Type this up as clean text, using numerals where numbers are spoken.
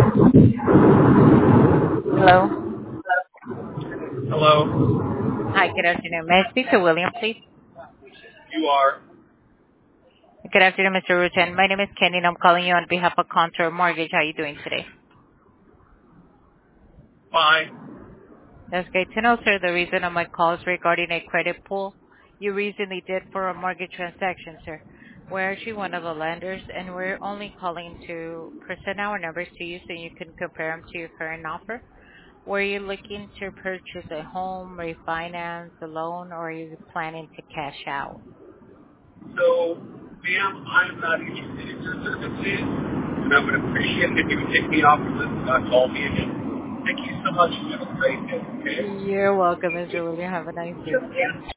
Hello. Hello. Hi, good afternoon. May I speak to William, please? You are Good afternoon, Mr. Rutan. My name is Kenny, and I'm calling you on behalf of Contour Mortgage. How are you doing today? fine. That's great to know, sir. The reason of my call is regarding a credit pull you recently did for a mortgage transaction, sir. We're actually one of the lenders, and we're only calling to present our numbers to you so you can compare them to your current offer. Were you looking to purchase a home, refinance, a loan, or are you planning to cash out? So, ma'am, I'm not interested in your services, and I would appreciate it if you would take me off the list and not call me again. Thank you so much. You have a great day, okay? You're welcome, Mr. William. Have a nice day.